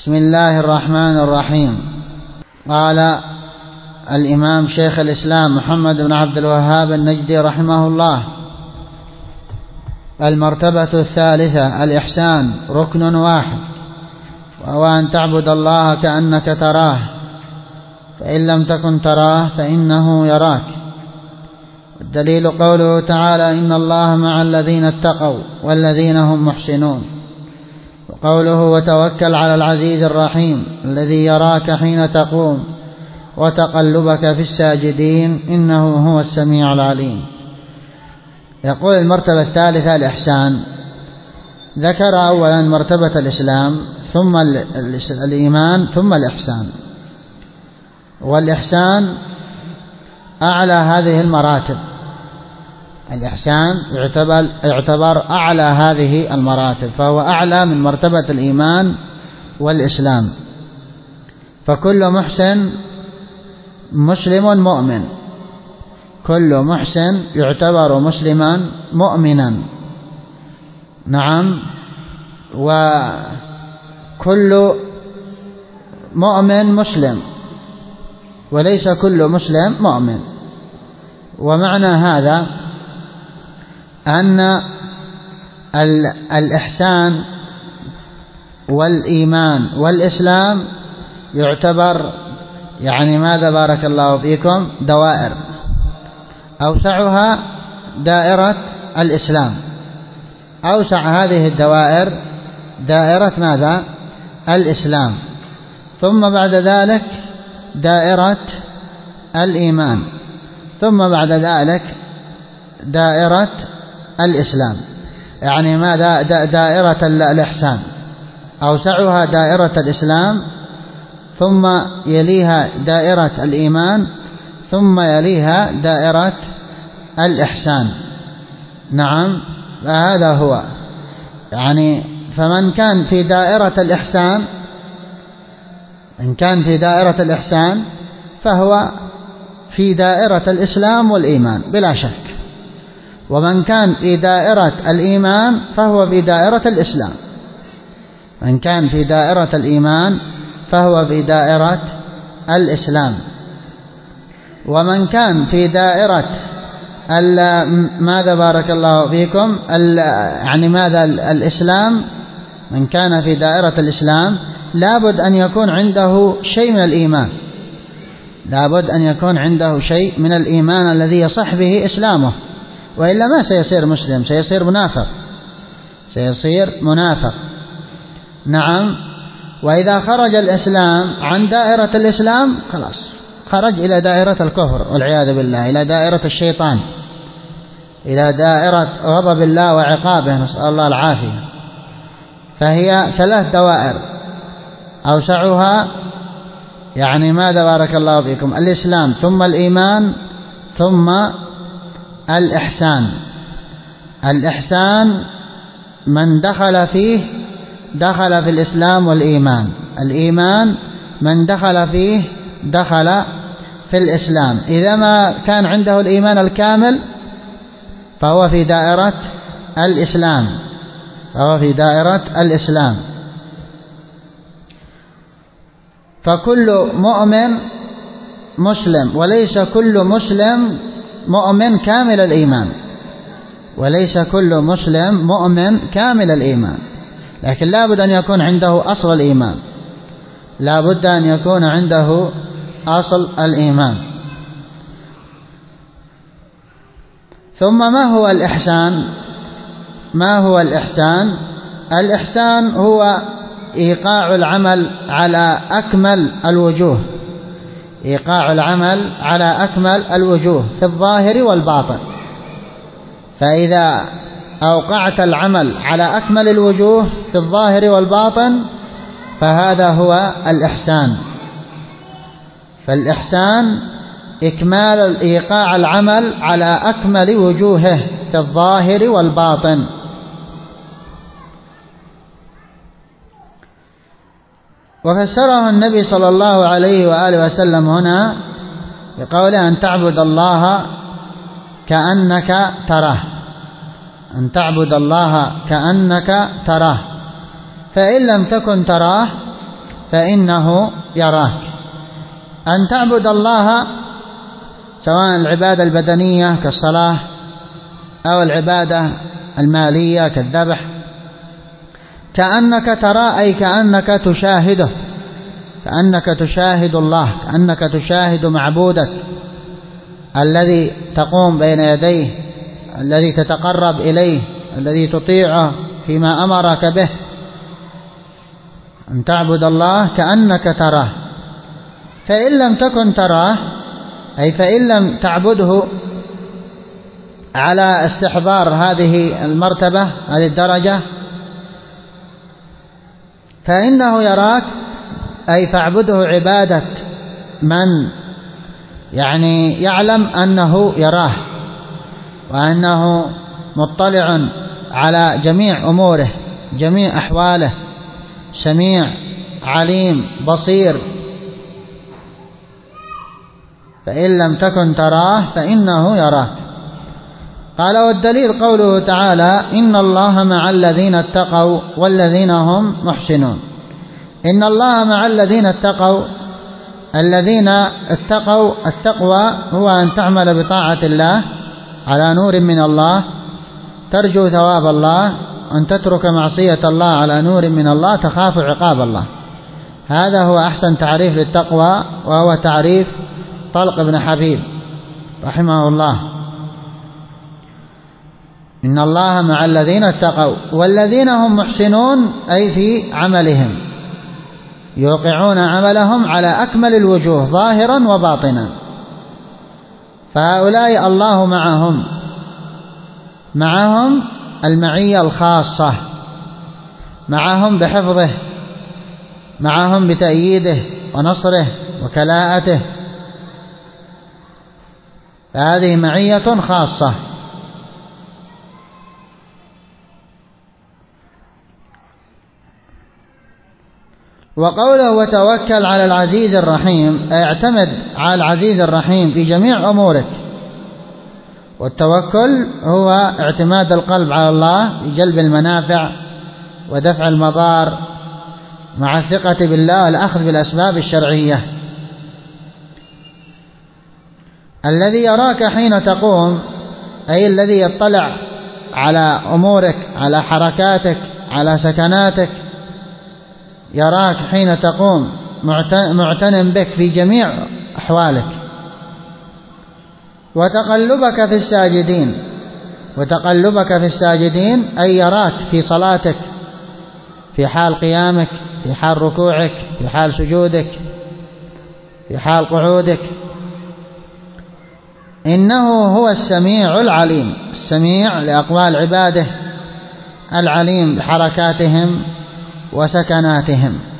بسم الله الرحمن الرحيم. قال الإمام شيخ الإسلام محمد بن عبد الوهاب النجدي رحمه الله: المرتبة الثالثة الإحسان، ركن واحد، وهو أن تعبد الله كأنك تراه، فإن لم تكن تراه فإنه يراك. الدليل قوله تعالى: إن الله مع الذين اتقوا والذين هم محسنون. وقوله: وتوكل على العزيز الرحيم الذي يراك حين تقوم وتقلبك في الساجدين إنه هو السميع العليم. يقول المرتبة الثالثة الإحسان. ذكر أولا مرتبة الإسلام ثم الإيمان ثم الإحسان، والإحسان أعلى هذه المراتب. الإحسان يعتبر أعلى هذه المراتب، فهو أعلى من مرتبة الإيمان والإسلام. فكل محسن مسلم مؤمن، كل محسن يعتبر مسلما مؤمنا. نعم. وكل مؤمن مسلم، وليس كل مسلم مؤمن. ومعنى هذا أن الإحسان والإيمان والإسلام يعتبر ماذا بارك الله فيكم؟ دوائر. أوسعها دائرة الإسلام، أوسع هذه الدوائر دائرة ماذا؟ الإسلام. ثم بعد ذلك دائرة الإيمان، ثم بعد ذلك دائرة الإسلام. ماذا؟ دائرة الإحسان أوسعها دائرة الإسلام، ثم يليها دائرة الإيمان، ثم يليها دائرة الإحسان. نعم. فهذا هو فمن كان في دائرة الإحسان، إن كان في دائرة الإحسان فهو في دائرة الإسلام والإيمان بلا شك، ومن كان في دائرة الإيمان فهو في دائرة الإسلام، من كان في دائرة الإيمان فهو في دائرة الإسلام، ومن كان في دائرة ماذا بارك الله فيكم؟ ماذا؟ الإسلام. من كان في دائرة الإسلام لابد أن يكون عنده شيء من الإيمان، لابد أن يكون عنده شيء من الإيمان الذي يصح به إسلامه، وإلا ما سيصير مسلم، سيصير منافق، سيصير منافق. نعم. وإذا خرج الإسلام عن دائرة الإسلام خلاص خرج إلى دائرة الكفر والعياذ بالله، إلى دائرة الشيطان، إلى دائرة غضب الله وعقابه، نسأل الله العافية. فهي ثلاث دوائر، أوسعها ماذا بارك الله فيكم؟ الإسلام، ثم الإيمان، ثم الإحسان. الإحسان من دخل فيه دخل في الإسلام والإيمان، الإيمان من دخل فيه دخل في الإسلام. إذا ما كان عنده الإيمان الكامل فهو في دائرة الإسلام، فهو في دائرة الإسلام. فكل مؤمن مسلم، وليس كل مسلم مؤمن كامل الإيمان، وليس كل مسلم مؤمن كامل الإيمان، لكن لا بد أن يكون عنده أصل الإيمان، لا بد أن يكون عنده أصل الإيمان. ثم ما هو الإحسان؟ ما هو الإحسان؟ الإحسان هو إيقاع العمل على أكمل الوجوه، إيقاع العمل على أكمل الوجوه في الظاهر والباطن. فإذا أوقعت العمل على أكمل الوجوه في الظاهر والباطن فهذا هو الإحسان. فالإحسان إكمال إيقاع العمل على أكمل وجوهه في الظاهر والباطن. وفسره النبي صلى الله عليه وآله وسلم هنا بقوله: أن تعبد الله كأنك تراه، أن تعبد الله كأنك تراه، فإن لم تكن تراه فإنه يراك. أن تعبد الله سواء العبادة البدنية كالصلاة أو العبادة المالية كالذبح كأنك ترى، أي كأنك تشاهده، كأنك تشاهد الله، كأنك تشاهد معبودك الذي تقوم بين يديه، الذي تتقرب إليه، الذي تطيعه فيما أمرك به. أن تعبد الله كأنك تراه. فإن لم تكن تراه، أي فإن لم تعبده على استحضار هذه المرتبة، هذه الدرجة، فإنه يراك، أي فاعبده عبادة من يعني يعلم أنه يراه وأنه مطلع على جميع أموره، جميع أحواله، سميع عليم بصير. فإن لم تكن تراه فإنه يراك. قال: والدليل قوله تعالى: إن الله مع الذين اتقوا والذين هم محسنون. إن الله مع الذين اتقوا. الذين اتقوا، التقوى هو أن تعمل بطاعة الله على نور من الله، ترجو ثواب الله، أن تترك معصية الله على نور من الله، تخاف عقاب الله. هذا هو أحسن تعريف للتقوى، وهو تعريف طلق بن حبيب رحمه الله. إن الله مع الذين اتقوا والذين هم محسنون، أي في عملهم، يوقعون عملهم على أكمل الوجوه ظاهرا وباطنا. فهؤلاء الله معهم المعية الخاصة، معهم بحفظه، معهم بتأييده ونصره وكلاءته. فهذه معية خاصة. وقوله: وتوكل على العزيز الرحيم، أي اعتمد على العزيز الرحيم في جميع أمورك. والتوكل هو اعتماد القلب على الله في جلب المنافع ودفع المضار، مع الثقة بالله والأخذ بالأسباب الشرعية. الذي يراك حين تقوم، أي الذي يطلع على أمورك، على حركاتك، على سكناتك، يراك حين تقوم، معتن بك في جميع أحوالك. وتقلبك في الساجدين. وتقلبك في الساجدين أي يراك في صلاتك، في حال قيامك، في حال ركوعك، في حال سجودك، في حال قعودك. إنه هو السميع العليم، السميع لأقوال عباده، العليم بحركاتهم وسكناتهم.